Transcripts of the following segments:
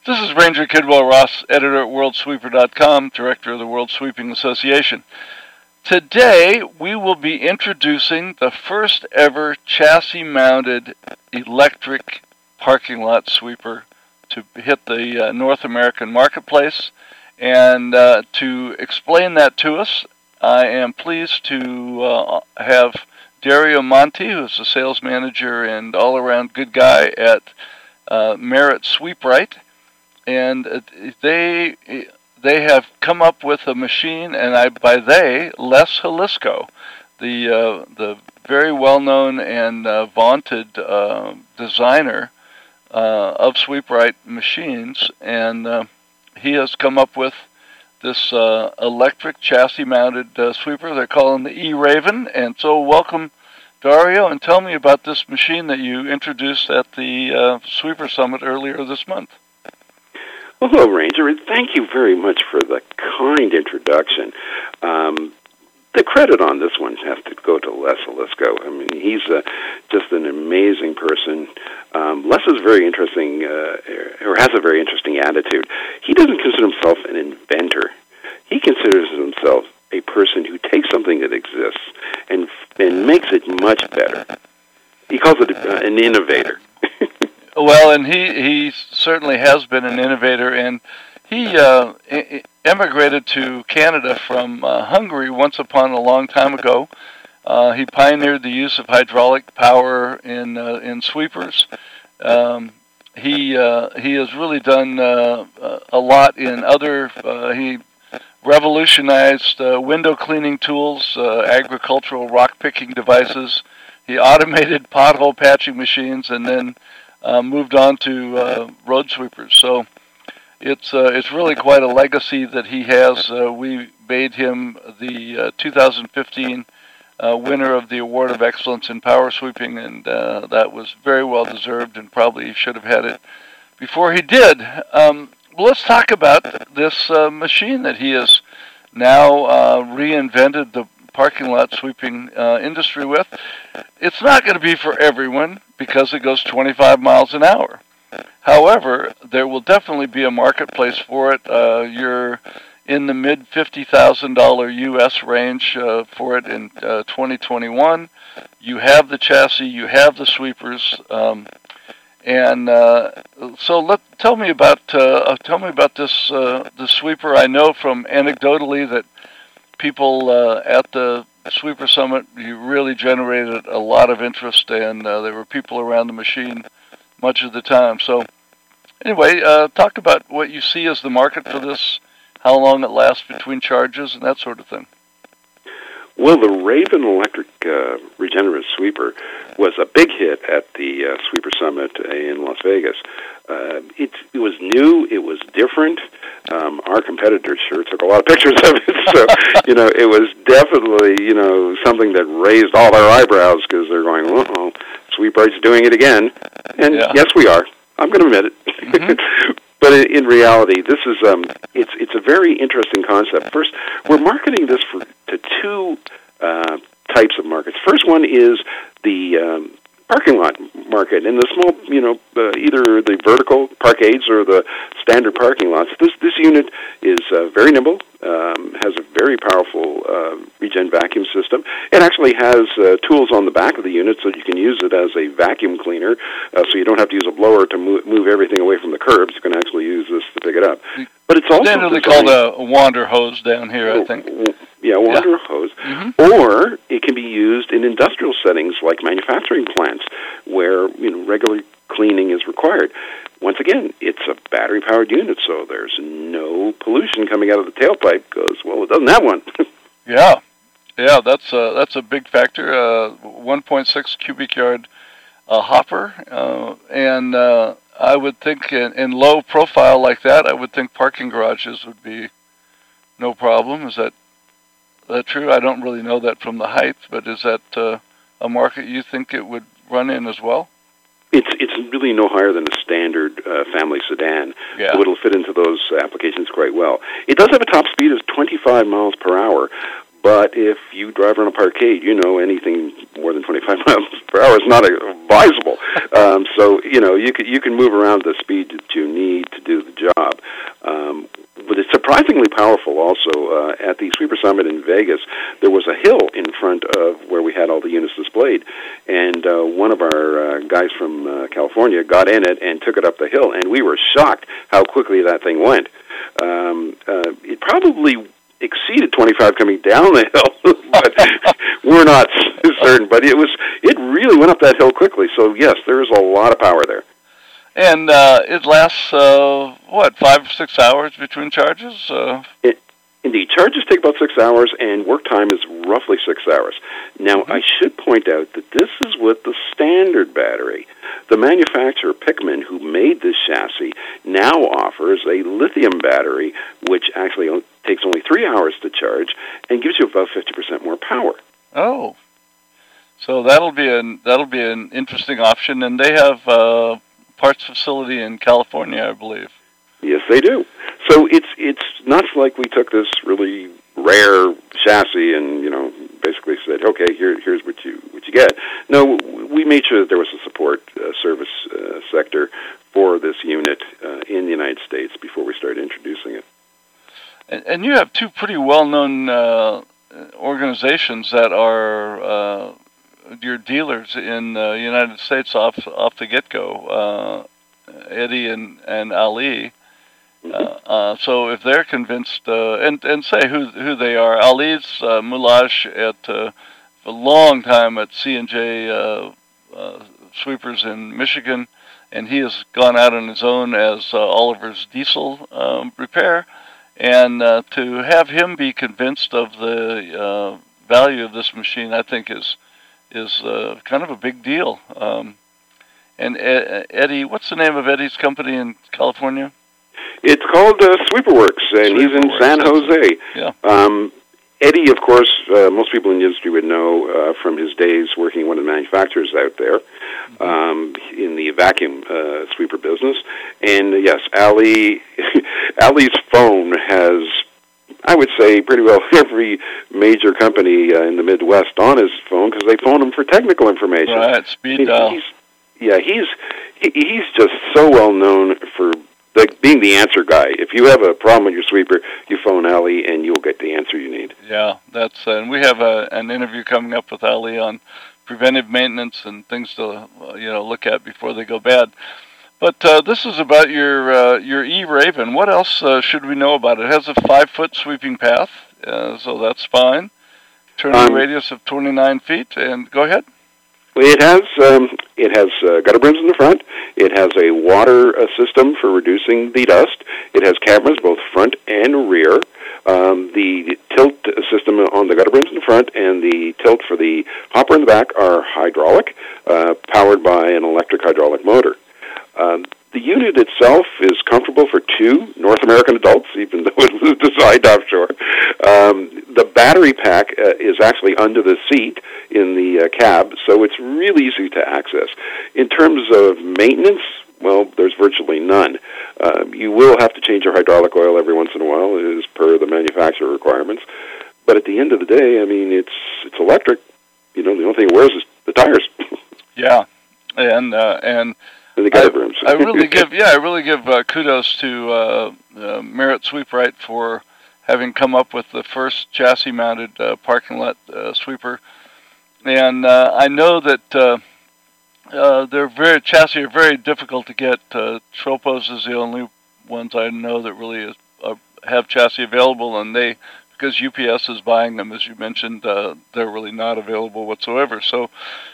This is Ranger Kidwell Ross, editor at WorldSweeper.com, director of the World Sweeping Association. Today, we will be introducing the first ever chassis-mounted electric parking lot sweeper to hit the North American marketplace. And to explain that to us, I am pleased to have Dario Monti, who's the sales manager and all-around good guy at Merit Sweeprite. And they have come up with a machine, and by they, Les Jalisco, the very well-known and vaunted designer of Sweeprite machines, and he has come up with this electric chassis-mounted sweeper. They're calling the E-Raven, and so welcome, Dario, and tell me about this machine that you introduced at the Sweeper Summit earlier this month. Well, hello, Ranger, and thank you very much for the kind introduction. The credit on this one has to go to Les Jalisco. I mean, he's just an amazing person. Les is very interesting, or has a very interesting attitude. He doesn't consider himself an inventor. He considers himself a person who takes something that exists and makes it much better. He calls it an innovator. Well, and he certainly has been an innovator, and he emigrated to Canada from Hungary once upon a long time ago. He pioneered the use of hydraulic power in sweepers. He has really done a lot in other. He revolutionized window cleaning tools, agricultural rock picking devices. He automated pothole patching machines, and then moved on to road sweepers. So it's really quite a legacy that he has. We made him the 2015 winner of the Award of Excellence in Power Sweeping, and that was very well deserved, and probably should have had it before he did. Let's talk about this machine that he has now reinvented the parking lot sweeping industry with. It's not going to be for everyone because it goes 25 miles an hour. However, there will definitely be a marketplace for it. You're in the mid $50,000 U.S. range for it in 2021. You have the chassis, you have the sweepers, and so tell me about this the sweeper. I know from anecdotally that people at the Sweeper Summit, you really generated a lot of interest, and there were people around the machine much of the time. So anyway, talk about what you see as the market for this, how long it lasts between charges, and that sort of thing. Well, the Raven Electric Regenerative Sweeper was a big hit at the Sweeper Summit in Las Vegas. It was new, it was different. Our competitors sure took a lot of pictures of it, so, it was definitely, something that raised all their eyebrows, because they're going, uh-oh, Sweeprite's doing it again. And yes, we are. I'm going to admit it. Mm-hmm. But in reality, this is it's a very interesting concept. First, we're marketing this to two types of markets. First one is the parking lot market, and the small, either the vertical parkades or the standard parking lots. This unit is very nimble, has a very powerful regen vacuum system. It actually has tools on the back of the unit, so you can use it as a vacuum cleaner, so you don't have to use a blower to move everything away from the curbs. You can actually use this to pick it up. But it's also generally called a wander hose down here, I think. Yeah, wander hose. Mm-hmm. Or it can be used in industrial settings like manufacturing plants where regular cleaning is required. Once again, it's a battery-powered unit, so there's no pollution coming out of the tailpipe because, well, it doesn't have one. Yeah, that's a big factor. 1.6 cubic yard hopper, and I would think in low profile like that, I would think parking garages would be no problem. Is that true? I don't really know that from the height, but is that a market you think it would run in as well? It's really no higher than a standard family sedan, so it'll fit into those applications quite well. It does have a top speed of 25 miles per hour, But if you drive around a parkade, anything more than 25 miles per hour is not advisable. So you can move around the speed that you need to do the job. But it's surprisingly powerful also. At the Sweeper Summit in Vegas, there was a hill in front of where we had all the units displayed. And one of our guys from California got in it and took it up the hill, and we were shocked how quickly that thing went. It probably exceeded 25 coming down the hill, but we're not certain. But it really went up that hill quickly. So yes, there is a lot of power there. And it lasts 5 or 6 hours between charges? Indeed, charges take about 6 hours, and work time is roughly 6 hours. Now, I should point out that this is with the standard battery. The manufacturer, Pickman, who made this chassis, now offers a lithium battery, which actually takes only 3 hours to charge and gives you about 50% more power. Oh, so that'll be an interesting option, and they have parts facility in California, I believe. Yes, they do. So it's not like we took this really rare chassis and basically said, okay, here's what you get. No, we made sure that there was a support service sector for this unit in the United States before we started introducing it. And you have two pretty well-known organizations that are your dealers in the United States off the get-go, Eddie and Ali. So if they're convinced, and say who they are, Ali's Moulage at a long time at C&J Sweepers in Michigan, and he has gone out on his own as Oliver's Diesel repair, and to have him be convinced of the value of this machine, I think is kind of a big deal. And Eddie, what's the name of Eddie's company in California? It's called Sweeperworks, and he's in San Jose. Yeah. Eddie, of course, most people in the industry would know from his days working one of the manufacturers out there in the vacuum sweeper business. And yes, Ali's phone has, I would say, pretty well every major company in the Midwest on his phone because they phone him for technical information. Right, speed dial. He's just so well known for being the answer guy. If you have a problem with your sweeper, you phone Ali and you'll get the answer you need. Yeah, that's and we have an interview coming up with Ali on preventive maintenance and things to look at before they go bad. But this is about your E-Raven. What else should we know about it? It has a 5-foot sweeping path, so that's fine. Turning radius of 29 feet. And go ahead. It has gutter brooms in the front. It has a water system for reducing the dust. It has cameras both front and rear. The tilt system on the gutter brooms in the front and the tilt for the hopper in the back are hydraulic, powered by an electric hydraulic motor. The unit itself is comfortable for 2 North American adults, even though it's designed offshore. The battery pack is actually under the seat in the cab, so it's really easy to access. In terms of maintenance, well, there's virtually none. You will have to change your hydraulic oil every once in a while, as per the manufacturer requirements. But at the end of the day, I mean, it's electric. The only thing it wears is the tires. Yeah, and the gutter brooms. I really give kudos to Merritt Sweeprite for having come up with the first chassis-mounted parking lot sweeper. And I know that chassis are very difficult to get. Tropos is the only ones I know that really have chassis available, and because UPS is buying them, as you mentioned, they're really not available whatsoever. So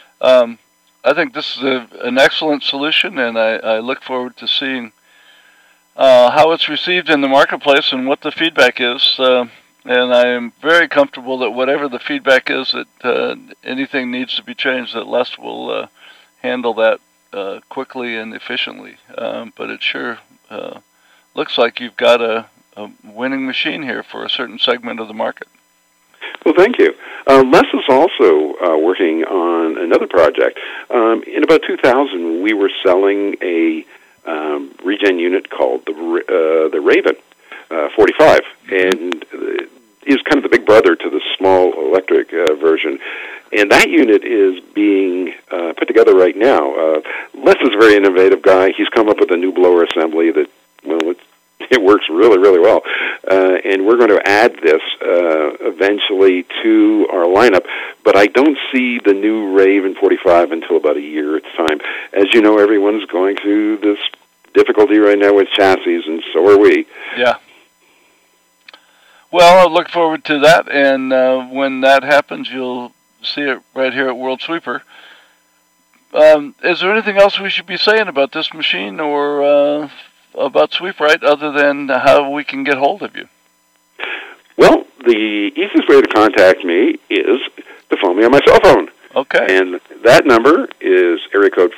I think this is an excellent solution, and I look forward to seeing how it's received in the marketplace and what the feedback is. And I am very comfortable that whatever the feedback is, that anything needs to be changed, that Les will handle that quickly and efficiently. But it sure looks like you've got a winning machine here for a certain segment of the market. Well, thank you. Les is also working on another project. In about 2000, we were selling a regen unit called the Raven 45, and is kind of the big brother to the small electric version. And that unit is being put together right now. Les is a very innovative guy. He's come up with a new blower assembly that, well, it works really, really well. And we're going to add this eventually to our lineup. But I don't see the new Raven 45 until about a year at a time. As you know, everyone's going through this difficulty right now with chassis, and so are we. Yeah. Well, I look forward to that, and when that happens, you'll see it right here at World Sweeper. Is there anything else we should be saying about this machine or about SweepRite other than how we can get hold of you? Well, the easiest way to contact me is to phone me on my cell phone. Okay. And that number is area code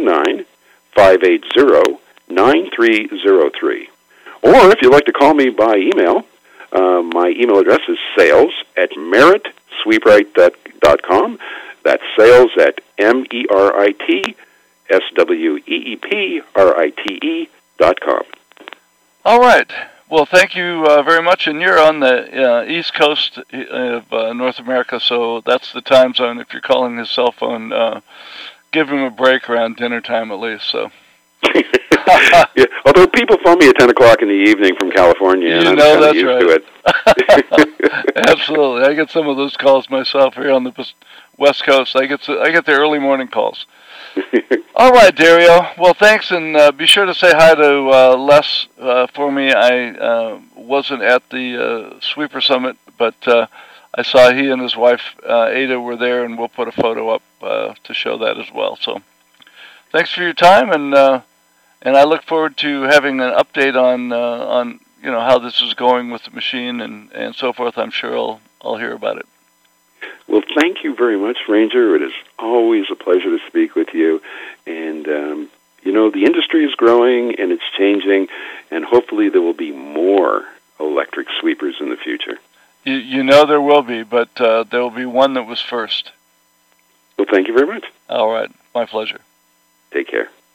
519-580-9303. Or if you'd like to call me by email, my email address is sales@meritsweeprite.com. That's sales@MERITSWEEPRITE.com. All right. Well, thank you very much. And you're on the East Coast of North America, so that's the time zone. If you're calling his cell phone, give him a break around dinner time at least. So. Yeah, although people phone me at 10 o'clock in the evening from California, and I'm kind of used to it. Absolutely. I get some of those calls myself here on the West Coast. I get the early morning calls. All right, Dario. Well, thanks, and be sure to say hi to Les for me. I wasn't at the Sweeper Summit, but I saw he and his wife, Ada, were there, and we'll put a photo up to show that as well. So thanks for your time, and I look forward to having an update on how this is going with the machine and so forth. I'm sure I'll hear about it. Well, thank you very much, Ranger. It is always a pleasure to speak with you. And, the industry is growing and it's changing, and hopefully there will be more electric sweepers in the future. You know there will be, but there will be one that was first. Well, thank you very much. All right. My pleasure. Take care.